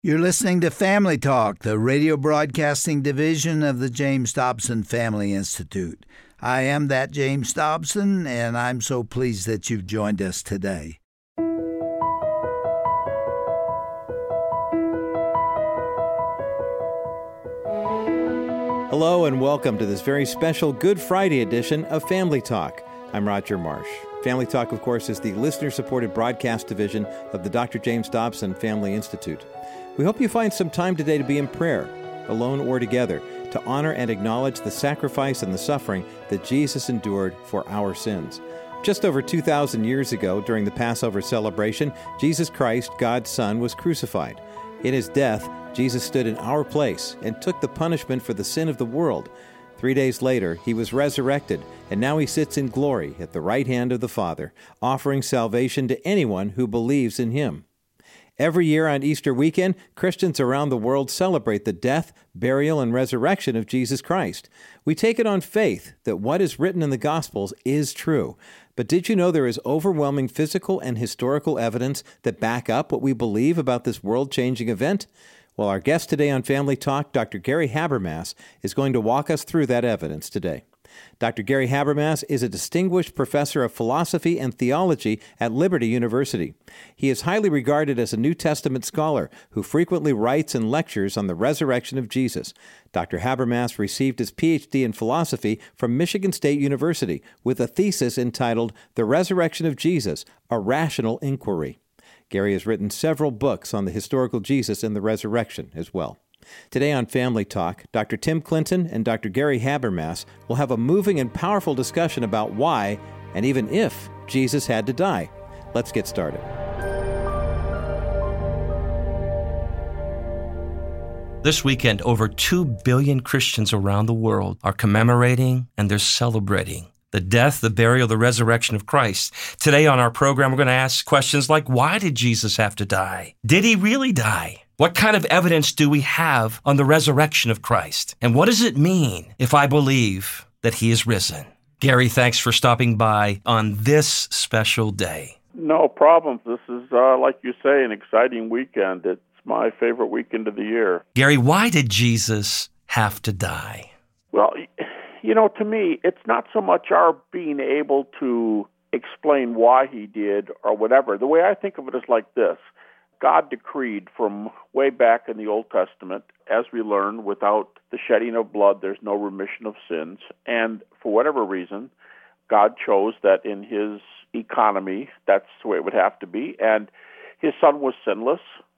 You're listening to Family Talk, the radio broadcasting division of the James Dobson Family Institute. I am that James Dobson, and I'm so pleased that you've joined us today. Hello and welcome to this very special Good Friday edition of Family Talk. I'm Roger Marsh. Family Talk, of course, is the listener-supported broadcast division of the Dr. James Dobson Family Institute. We hope you find some time today to be in prayer, alone or together, to honor and acknowledge the sacrifice and the suffering that Jesus endured for our sins. Just over 2,000 years ago, during the Passover celebration, Jesus Christ, God's Son, was crucified. In his death, Jesus stood in our place and took the punishment for the sin of the world. 3 days later, he was resurrected, and now he sits in glory at the right hand of the Father, offering salvation to anyone who believes in him. Every year on Easter weekend, Christians around the world celebrate the death, burial, and resurrection of Jesus Christ. We take it on faith that what is written in the Gospels is true. But did you know there is overwhelming physical and historical evidence that back up what we believe about this world-changing event? Well, our guest today on Family Talk, Dr. Gary Habermas, is going to walk us through that evidence today. Dr. Gary Habermas is a distinguished professor of philosophy and theology at Liberty University. He is highly regarded as a New Testament scholar who frequently writes and lectures on the resurrection of Jesus. Dr. Habermas received his Ph.D. in philosophy from Michigan State University with a thesis entitled The Resurrection of Jesus, A Rational Inquiry. Gary has written several books on the historical Jesus and the resurrection as well. Today on Family Talk, Dr. Tim Clinton and Dr. Gary Habermas will have a moving and powerful discussion about why, and even if, Jesus had to die. Let's get started. This weekend, over 2 billion Christians around the world are commemorating and they're celebrating the death, the burial, the resurrection of Christ. Today on our program, we're going to ask questions like, why did Jesus have to die? Did he really die? What kind of evidence do we have on the resurrection of Christ? And what does it mean if I believe that he is risen? Gary, thanks for stopping by on this special day. No problem. This is, like you say, an exciting weekend. It's my favorite weekend of the year. Gary, why did Jesus have to die? Well, you know, to me, it's not so much our being able to explain why he did or whatever. The way I think of it is like this. God decreed from way back in the Old Testament, as we learn, without the shedding of blood, there's no remission of sins. And for whatever reason, God chose that in his economy, that's the way it would have to be. And his son was sinless.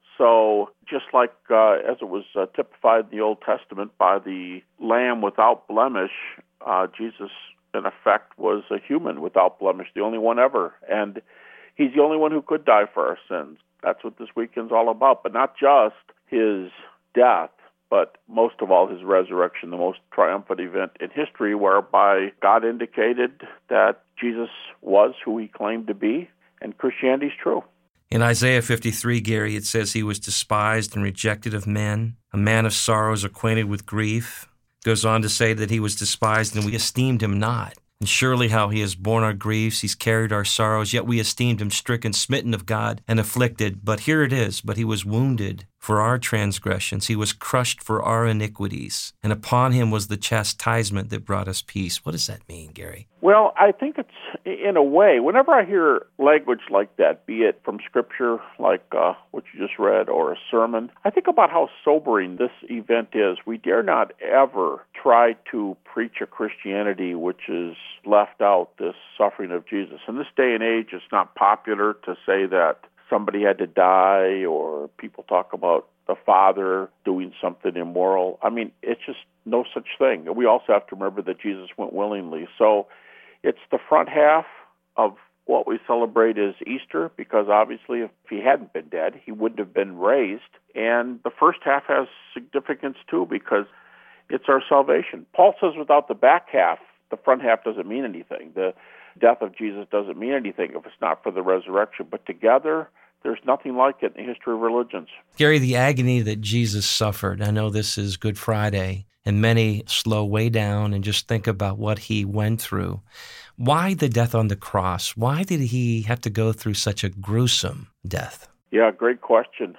So just like as it was typified in the Old Testament by the Lamb without blemish, Jesus, in effect, was a human without blemish, the only one ever. And he's the only one who could die for our sins. That's what this weekend's all about, but not just his death, but most of all his resurrection, the most triumphant event in history whereby God indicated that Jesus was who he claimed to be, and Christianity's true. In Isaiah 53, Gary, it says he was despised and rejected of men, a man of sorrows, acquainted with grief. It goes on to say that he was despised and we esteemed him not. And surely how he has borne our griefs, he's carried our sorrows, yet we esteemed him stricken, smitten of God, and afflicted. But here it is, but he was wounded for our transgressions, he was crushed for our iniquities, and upon him was the chastisement that brought us peace. What does that mean, Gary? Well, I think it's, in a way, whenever I hear language like that, be it from Scripture, like what you just read, or a sermon, I think about how sobering this event is. We dare not ever try to preach a Christianity which is left out this suffering of Jesus. In this day and age, it's not popular to say that somebody had to die, or people talk about the Father doing something immoral. I mean, it's just no such thing. We also have to remember that Jesus went willingly. So it's the front half of what we celebrate is Easter, because obviously if he hadn't been dead, he wouldn't have been raised. And the first half has significance too, because it's our salvation. Paul says without the back half, the front half doesn't mean anything. The death of Jesus doesn't mean anything if it's not for the resurrection. But together, there's nothing like it in the history of religions. Gary, the agony that Jesus suffered, I know this is Good Friday, and many slow way down and just think about what he went through. Why the death on the cross? Why did he have to go through such a gruesome death? Yeah, great question.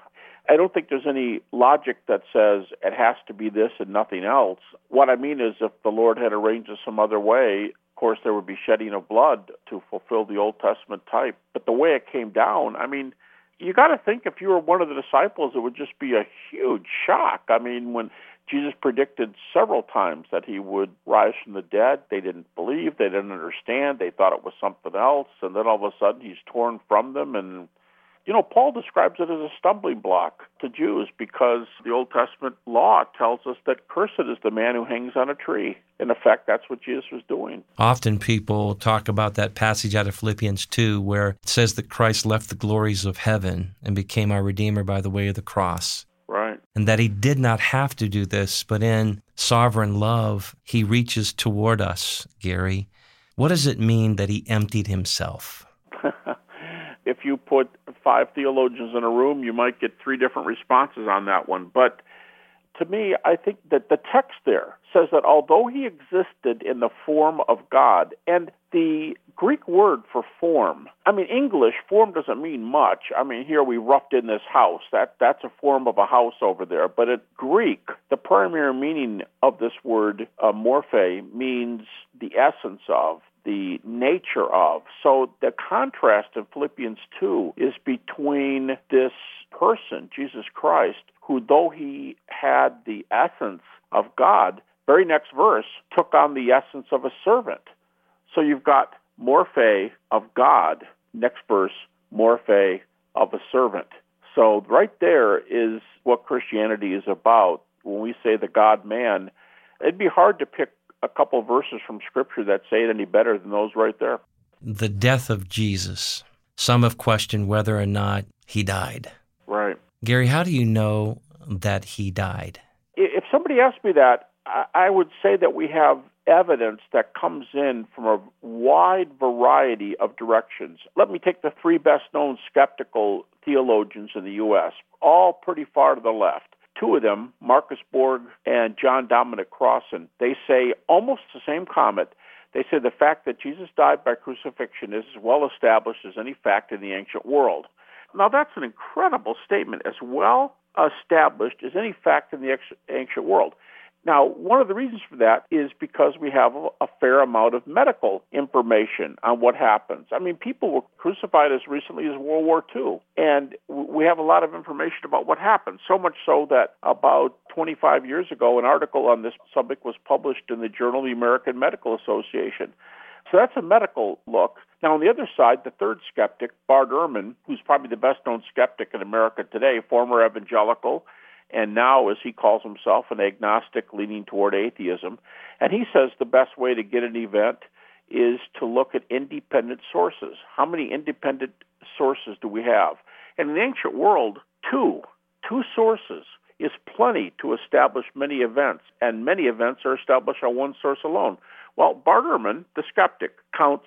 I don't think there's any logic that says it has to be this and nothing else. What I mean is if the Lord had arranged it some other way, of course there would be shedding of blood to fulfill the Old Testament type. But the way it came down, I mean, you got to think if you were one of the disciples, it would just be a huge shock. I mean, when Jesus predicted several times that he would rise from the dead, they didn't believe, they didn't understand, they thought it was something else, and then all of a sudden he's torn from them. And Paul describes it as a stumbling block to Jews because the Old Testament law tells us that cursed is the man who hangs on a tree. In effect, that's what Jesus was doing. Often people talk about that passage out of Philippians 2 where it says that Christ left the glories of heaven and became our Redeemer by the way of the cross. Right. And that he did not have to do this, but in sovereign love, he reaches toward us, Gary. What does it mean that he emptied himself? If you put 5 theologians in a room, you might get 3 different responses on that one. But to me, I think that the text there says that although he existed in the form of God, and the Greek word for form, I mean, English, form doesn't mean much. I mean, here we roughed in this house. That's a form of a house over there. But in Greek, the primary meaning of this word, morphe, means the essence of, the nature of. So the contrast in Philippians 2 is between this person, Jesus Christ, who though he had the essence of God, very next verse, took on the essence of a servant. So you've got morphe of God, next verse, morphe of a servant. So right there is what Christianity is about. When we say the God-man, it'd be hard to pick a couple of verses from Scripture that say it any better than those right there. The death of Jesus. Some have questioned whether or not he died. Right. Gary, how do you know that he died? If somebody asked me that, I would say that we have evidence that comes in from a wide variety of directions. Let me take the 3 best-known skeptical theologians in the U.S., all pretty far to the left. 2 of them, Marcus Borg and John Dominic Crossan, they say almost the same comment. They say the fact that Jesus died by crucifixion is as well established as any fact in the ancient world. Now, that's an incredible statement, as well established as any fact in the ancient world. Now, one of the reasons for that is because we have a fair amount of medical information on what happens. I mean, people were crucified as recently as World War II, and we have a lot of information about what happened, so much so that about 25 years ago, an article on this subject was published in the Journal of the American Medical Association. So that's a medical look. Now, on the other side, the third skeptic, Bart Ehrman, who's probably the best-known skeptic in America today, former evangelical, and now, as he calls himself, an agnostic leaning toward atheism. And he says the best way to get an event is to look at independent sources. How many independent sources do we have? And in the ancient world, two sources is plenty to establish many events, and many events are established on one source alone. Well, Bart Ehrman, the skeptic, counts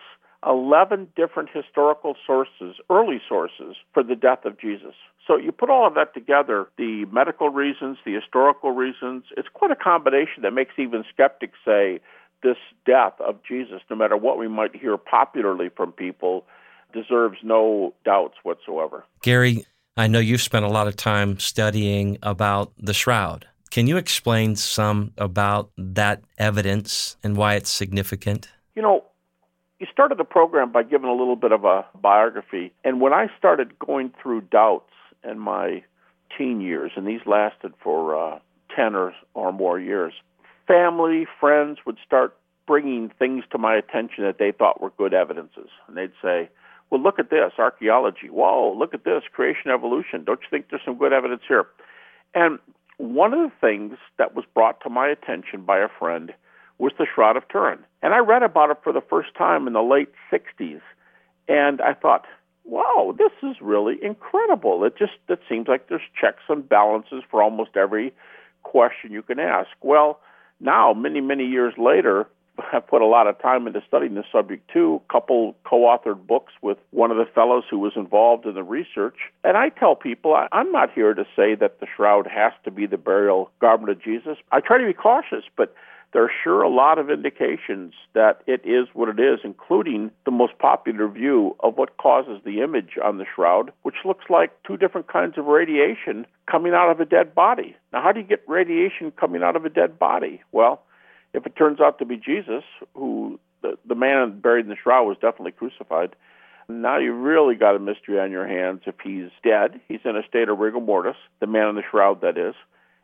11 different historical sources, early sources, for the death of Jesus. So you put all of that together, the medical reasons, the historical reasons, it's quite a combination that makes even skeptics say this death of Jesus, no matter what we might hear popularly from people, deserves no doubts whatsoever. Gary, I know you've spent a lot of time studying about the shroud. Can you explain some about that evidence and why it's significant? You know, you started the program by giving a little bit of a biography, and when I started going through doubts in my teen years, and these lasted for 10 or more years, family, friends would start bringing things to my attention that they thought were good evidences. And they'd say, well, look at this, archaeology. Whoa, look at this, creation, evolution. Don't you think there's some good evidence here? And one of the things that was brought to my attention by a friend was the Shroud of Turin. And I read about it for the first time in the late 60s. And I thought, wow, this is really incredible. It seems like there's checks and balances for almost every question you can ask. Well, now, many, many years later, have put a lot of time into studying this subject too, a couple co-authored books with one of the fellows who was involved in the research. And I tell people, I'm not here to say that the shroud has to be the burial garment of Jesus. I try to be cautious, but there are sure a lot of indications that it is what it is, including the most popular view of what causes the image on the shroud, which looks like two different kinds of radiation coming out of a dead body. Now, how do you get radiation coming out of a dead body? Well, if it turns out to be Jesus, who the man buried in the shroud was definitely crucified, now you really got a mystery on your hands. If he's dead, he's in a state of rigor mortis, the man in the shroud, that is,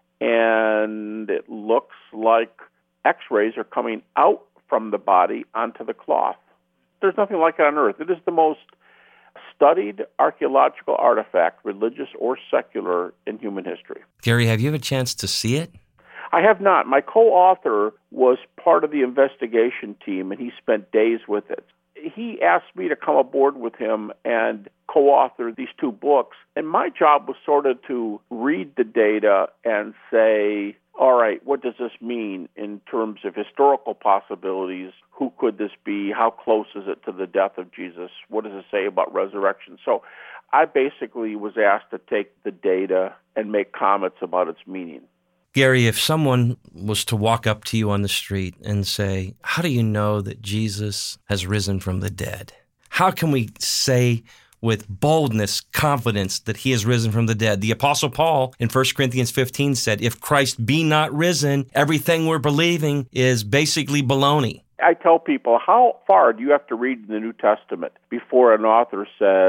and it looks like X-rays are coming out from the body onto the cloth. There's nothing like it on Earth. It is the most studied archaeological artifact, religious or secular, in human history. Gary, have you had a chance to see it? I have not. My co-author was part of the investigation team, and he spent days with it. He asked me to come aboard with him and co-author these two books, and my job was sort of to read the data and say, all right, what does this mean in terms of historical possibilities? Who could this be? How close is it to the death of Jesus? What does it say about resurrection? So I basically was asked to take the data and make comments about its meaning. Gary, if someone was to walk up to you on the street and say, how do you know that Jesus has risen from the dead? How can we say with boldness, confidence that he has risen from the dead? The Apostle Paul in 1 Corinthians 15 said, if Christ be not risen, everything we're believing is basically baloney. I tell people, how far do you have to read in the New Testament before an author says, ...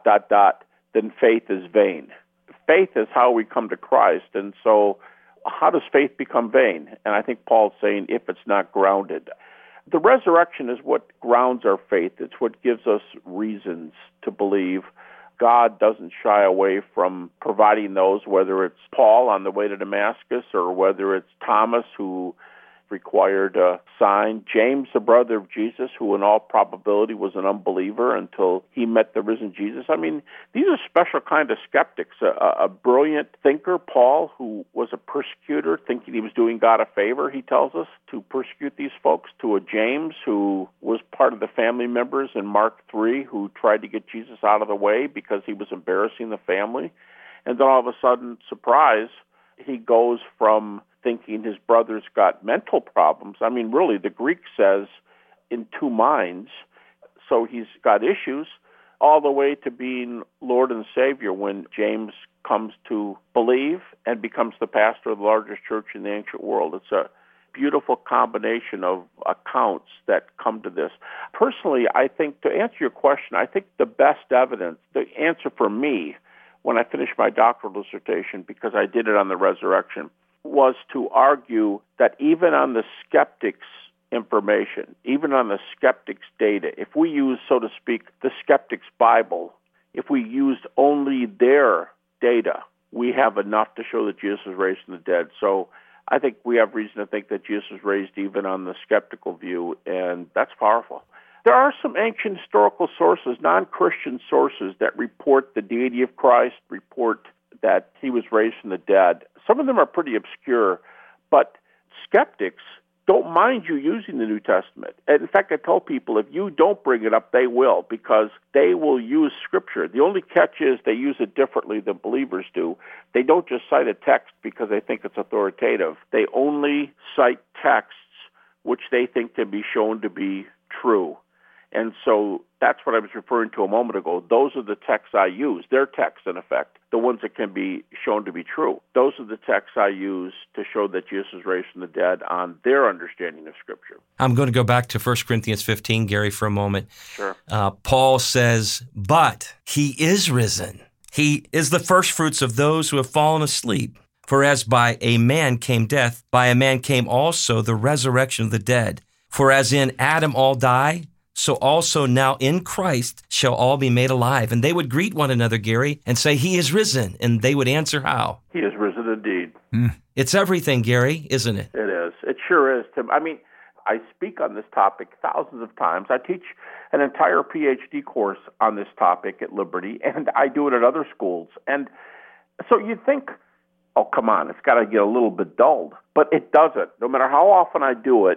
then faith is vain? Faith is how we come to Christ, and so how does faith become vain? And I think Paul's saying, if it's not grounded. The resurrection is what grounds our faith. It's what gives us reasons to believe. God doesn't shy away from providing those, whether it's Paul on the way to Damascus or whether it's Thomas who required a sign, James, the brother of Jesus, who in all probability was an unbeliever until he met the risen Jesus. I mean, these are special kind of skeptics. A brilliant thinker, Paul, who was a persecutor, thinking he was doing God a favor, he tells us, to persecute these folks, to a James who was part of the family members in Mark 3 who tried to get Jesus out of the way because he was embarrassing the family. And then all of a sudden, surprise, he goes from thinking his brother's got mental problems. I mean, really, the Greek says in two minds, so he's got issues, all the way to being Lord and Savior when James comes to believe and becomes the pastor of the largest church in the ancient world. It's a beautiful combination of accounts that come to this. Personally, I think, to answer your question, I think the best evidence, the answer for me when I finished my doctoral dissertation, because I did it on the resurrection, was to argue that even on the skeptics' information, even on the skeptics' data, if we use, so to speak, the skeptics' Bible, if we used only their data, we have enough to show that Jesus was raised from the dead. So I think we have reason to think that Jesus was raised even on the skeptical view, and that's powerful. There are some ancient historical sources, non-Christian sources, that report the deity of Christ, report that he was raised from the dead. Some of them are pretty obscure, but skeptics don't mind you using the New Testament. And in fact, I tell people, if you don't bring it up, they will, because they will use Scripture. The only catch is they use it differently than believers do. They don't just cite a text because they think it's authoritative. They only cite texts which they think can be shown to be true. And so that's what I was referring to a moment ago. Those are the texts I use. They're texts, in effect, the ones that can be shown to be true. Those are the texts I use to show that Jesus was raised from the dead on their understanding of Scripture. I'm going to go back to 1 Corinthians 15, Gary, for a moment. Sure. Paul says, but he is risen. He is the firstfruits of those who have fallen asleep. For as by a man came death, by a man came also the resurrection of the dead. For as in Adam all die, so also now in Christ shall all be made alive. And they would greet one another, Gary, and say, he is risen. And they would answer, how? He is risen indeed. It's everything, Gary, isn't it? It is. It sure is, Tim. I mean, I speak on this topic thousands of times. I teach an entire PhD course on this topic at Liberty, and I do it at other schools. And so you'd think, oh, come on, it's got to get a little bit dulled. But it doesn't. No matter how often I do it,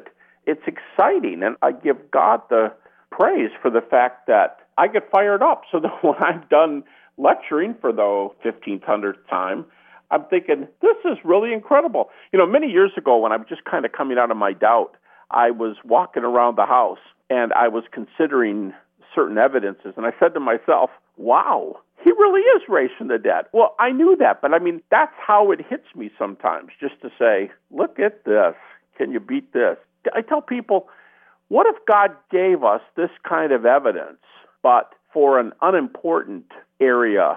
it's exciting, and I give God the praise for the fact that I get fired up so that when I'm done lecturing for the 1,500th time, I'm thinking, this is really incredible. Many years ago when I was just kind of coming out of my doubt, I was walking around the house and I was considering certain evidences, and I said to myself, wow, he really is raised from the dead. Well, I knew that, but that's how it hits me sometimes, just to say, look at this. Can you beat this? I tell people, what if God gave us this kind of evidence, but for an unimportant area,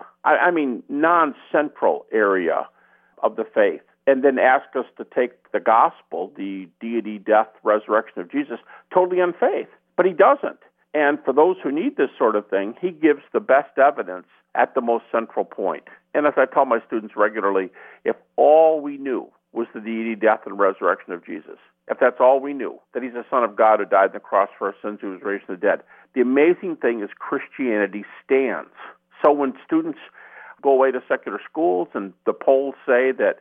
non-central area of the faith, and then ask us to take the gospel, the deity, death, resurrection of Jesus, totally on faith? But he doesn't. And for those who need this sort of thing, he gives the best evidence at the most central point. And as I tell my students regularly, if all we knew was the deity, death, and resurrection of Jesus, if that's all we knew, that he's the Son of God who died on the cross for our sins, who was raised from the dead, the amazing thing is Christianity stands. So when students go away to secular schools, and the polls say that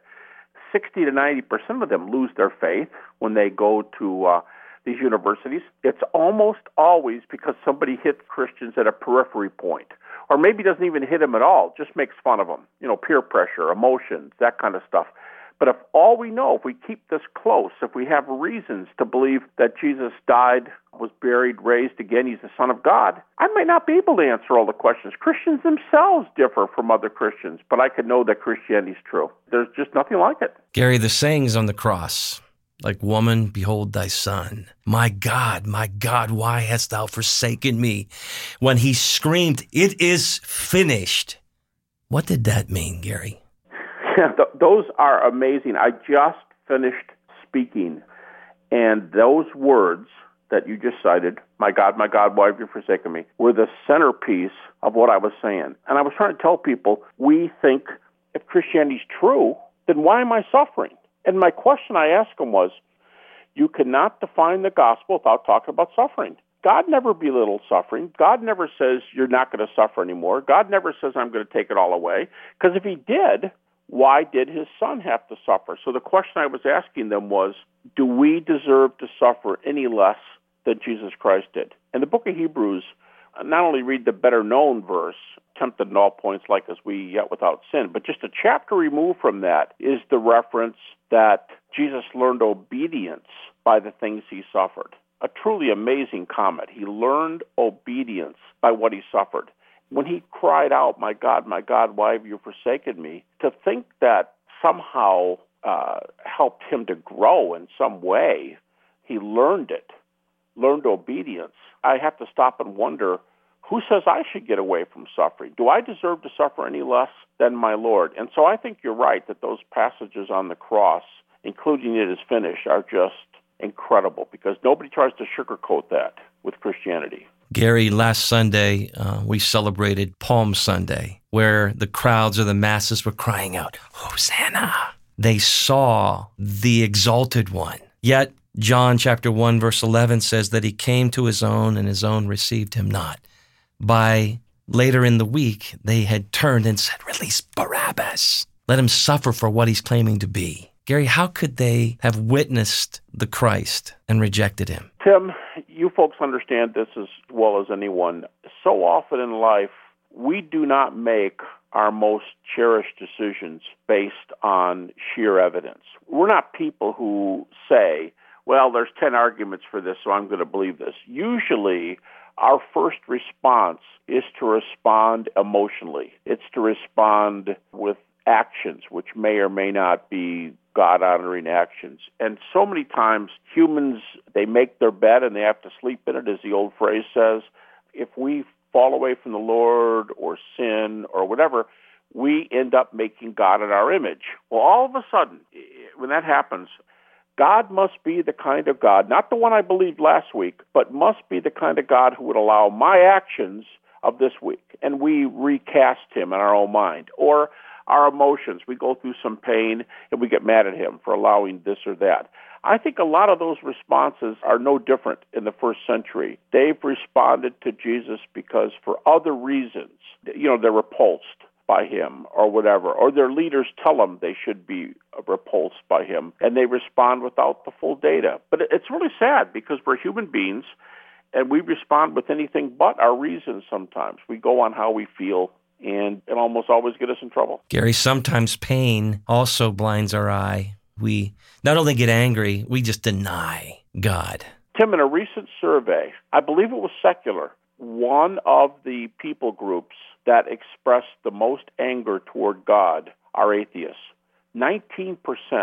60 to 90% of them lose their faith when they go to these universities, it's almost always because somebody hits Christians at a periphery point, or maybe doesn't even hit them at all, just makes fun of them, peer pressure, emotions, that kind of stuff. But if all we know, if we keep this close, if we have reasons to believe that Jesus died, was buried, raised again, he's the Son of God, I might not be able to answer all the questions. Christians themselves differ from other Christians, but I can know that Christianity is true. There's just nothing like it. Gary, the sayings on the cross, like, woman, behold thy son. My God, why hast thou forsaken me? When he screamed, it is finished. What did that mean, Gary? Yeah, those are amazing. I just finished speaking, and those words that you just cited, my God, why have you forsaken me, were the centerpiece of what I was saying. And I was trying to tell people, we think if Christianity is true, then why am I suffering? And my question I asked them was, you cannot define the gospel without talking about suffering. God never belittles suffering. God never says you're not going to suffer anymore. God never says I'm going to take it all away. Because if he did, why did his son have to suffer? So the question I was asking them was, do we deserve to suffer any less than Jesus Christ did? In the book of Hebrews, not only read the better-known verse, tempted in all points like as we, yet without sin, but just a chapter removed from that is the reference that Jesus learned obedience by the things he suffered. A truly amazing comment. He learned obedience by what he suffered. When he cried out, my God, why have you forsaken me? To think that somehow helped him to grow in some way, he learned it, learned obedience. I have to stop and wonder, who says I should get away from suffering? Do I deserve to suffer any less than my Lord? And so I think you're right that those passages on the cross, including it is finished, are just incredible because nobody tries to sugarcoat that with Christianity. Gary, last Sunday, we celebrated Palm Sunday, where the crowds or the masses were crying out, Hosanna. They saw the exalted one. Yet, John chapter 1, verse 11 says that he came to his own and his own received him not. By later in the week, they had turned and said, release Barabbas. Let him suffer for what he's claiming to be. Gary, how could they have witnessed the Christ and rejected him? Tim, you folks understand this as well as anyone. So often in life, we do not make our most cherished decisions based on sheer evidence. We're not people who say, well, there's 10 arguments for this, so I'm going to believe this. Usually, our first response is to respond emotionally. It's to respond with actions, which may or may not be God-honoring actions. And so many times, humans, they make their bed and they have to sleep in it, as the old phrase says. If we fall away from the Lord or sin or whatever, we end up making God in our image. Well, all of a sudden, when that happens, God must be the kind of God, not the one I believed last week, but must be the kind of God who would allow my actions of this week. And we recast him in our own mind. Or our emotions, we go through some pain and we get mad at him for allowing this or that. I think a lot of those responses are no different in the first century. They've responded to Jesus because for other reasons, they're repulsed by him or whatever, or their leaders tell them they should be repulsed by him, and they respond without the full data. But it's really sad because we're human beings, and we respond with anything but our reason sometimes. We go on how we feel, and it almost always gets us in trouble. Gary, sometimes pain also blinds our eye. We not only get angry, we just deny God. Tim, in a recent survey, I believe it was secular, one of the people groups that expressed the most anger toward God are atheists, 19%.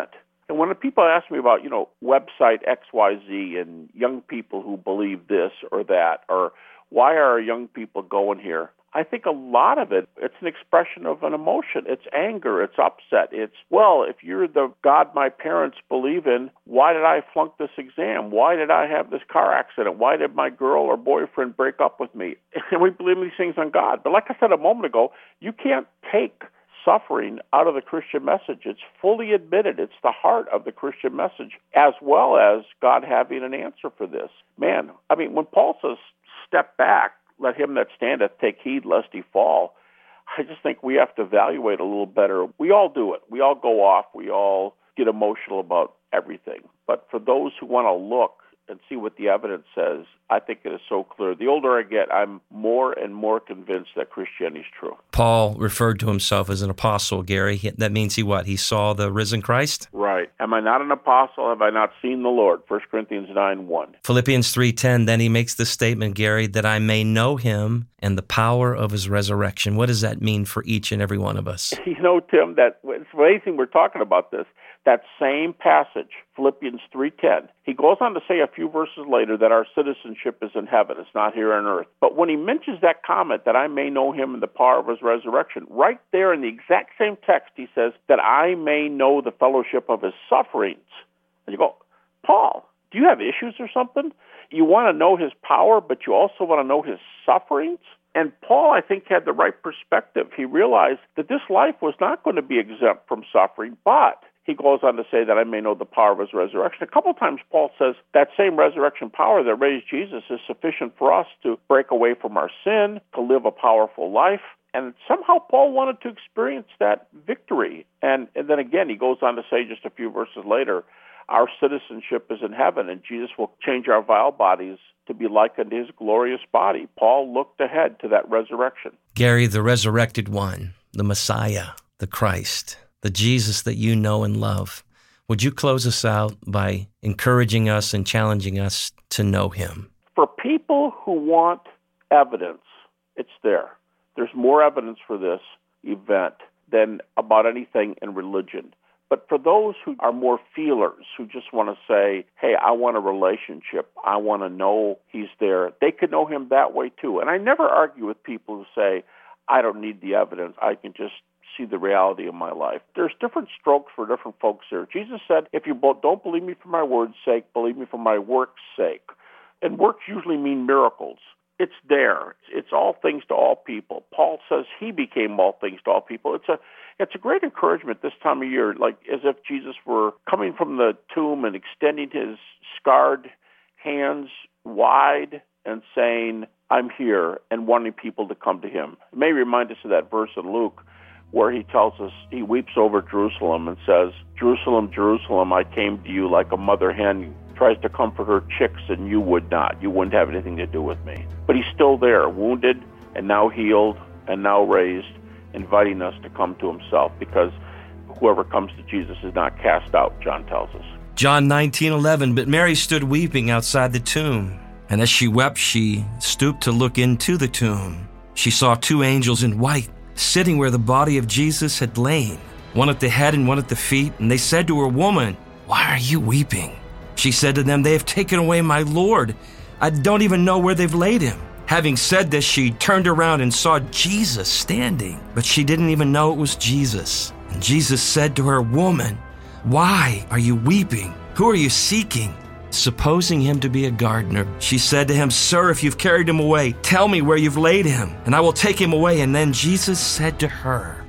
And when people ask me about, website XYZ and young people who believe this or that, or why are young people going here, I think a lot of it's an expression of an emotion. It's anger. It's upset. It's, well, if you're the God my parents believe in, why did I flunk this exam? Why did I have this car accident? Why did my girl or boyfriend break up with me? And we believe these things on God. But like I said a moment ago, you can't take suffering out of the Christian message. It's fully admitted. It's the heart of the Christian message, as well as God having an answer for this. Man, I mean, when Paul says, step back, let him that standeth take heed lest he fall, I just think we have to evaluate a little better. We all do it. We all go off. We all get emotional about everything. But for those who want to look and see what the evidence says, I think it is so clear. The older I get, I'm more and more convinced that Christianity is true. Paul referred to himself as an apostle, Gary. That means he what? He saw the risen Christ? Right. Am I not an apostle? Have I not seen the Lord? 1 Corinthians 9:1. Philippians 3:10, then he makes the statement, Gary, that I may know him and the power of his resurrection. What does that mean for each and every one of us? Tim, that it's amazing we're talking about this. That same passage, Philippians 3:10, he goes on to say a few verses later that our citizenship is in heaven. It's not here on earth. But when he mentions that comment, that I may know him and the power of his resurrection, right there in the exact same text, he says that I may know the fellowship of his sufferings. And you go, Paul, do you have issues or something? You want to know his power, but you also want to know his sufferings? And Paul, I think, had the right perspective. He realized that this life was not going to be exempt from suffering, but he goes on to say that I may know the power of his resurrection. A couple of times Paul says that same resurrection power that raised Jesus is sufficient for us to break away from our sin, to live a powerful life. And somehow Paul wanted to experience that victory. And then again, he goes on to say just a few verses later, our citizenship is in heaven, and Jesus will change our vile bodies to be like unto his glorious body. Paul looked ahead to that resurrection. Gary, the resurrected one, the Messiah, the Christ, the Jesus that you know and love. Would you close us out by encouraging us and challenging us to know him? For people who want evidence, it's there. There's more evidence for this event than about anything in religion. But for those who are more feelers, who just want to say, hey, I want a relationship, I want to know he's there, they could know him that way too. And I never argue with people who say, I don't need the evidence, I can just see the reality of my life. There's different strokes for different folks here. Jesus said, if you don't believe me for my word's sake, believe me for my work's sake. And works usually mean miracles. It's there. It's all things to all people. Paul says he became all things to all people. It's a great encouragement this time of year, like as if Jesus were coming from the tomb and extending his scarred hands wide and saying, I'm here, and wanting people to come to him. It may remind us of that verse in Luke where he tells us, he weeps over Jerusalem and says, Jerusalem, Jerusalem, I came to you like a mother hen tries to comfort her chicks, and you would not. You wouldn't have anything to do with me. But he's still there, wounded and now healed and now raised, inviting us to come to himself, because whoever comes to Jesus is not cast out, John tells us. John 19:11, but Mary stood weeping outside the tomb. And as she wept, she stooped to look into the tomb. She saw two angels in white, sitting where the body of Jesus had lain, one at the head and one at the feet. And they said to her, Woman, why are you weeping? She said to them, They have taken away my Lord. I don't even know where they've laid him. Having said this, she turned around and saw Jesus standing, but she didn't even know it was Jesus. And Jesus said to her, Woman, why are you weeping? Who are you seeking? Supposing him to be a gardener, she said to him, Sir, if you've carried him away, tell me where you've laid him, and I will take him away. And then Jesus said to her,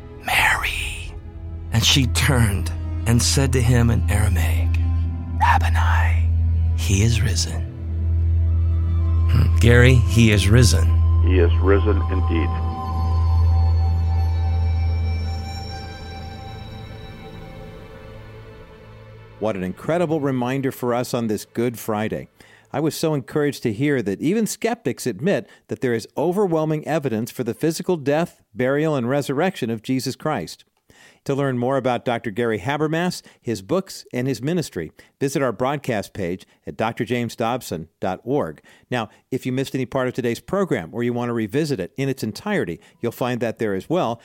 Mary. And she turned and said to him in Aramaic, Rabboni, he is risen. Gary, he is risen. He is risen indeed. What an incredible reminder for us on this Good Friday. I was so encouraged to hear that even skeptics admit that there is overwhelming evidence for the physical death, burial, and resurrection of Jesus Christ. To learn more about Dr. Gary Habermas, his books, and his ministry, visit our broadcast page at drjamesdobson.org. Now, if you missed any part of today's program or you want to revisit it in its entirety, you'll find that there as well,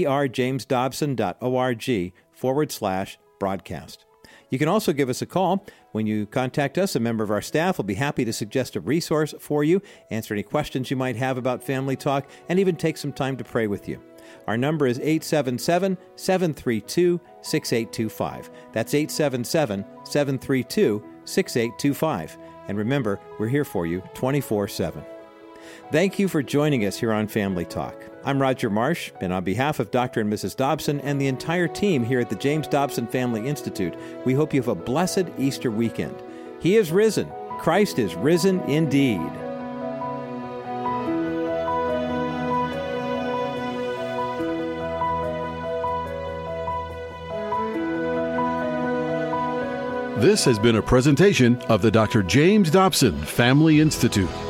drjamesdobson.org/broadcast. You can also give us a call. When you contact us, a member of our staff will be happy to suggest a resource for you, answer any questions you might have about Family Talk, and even take some time to pray with you. Our number is 877-732-6825. That's 877-732-6825. And remember, we're here for you 24/7. Thank you for joining us here on Family Talk. I'm Roger Marsh, and on behalf of Dr. and Mrs. Dobson and the entire team here at the James Dobson Family Institute, we hope you have a blessed Easter weekend. He is risen. Christ is risen indeed. This has been a presentation of the Dr. James Dobson Family Institute.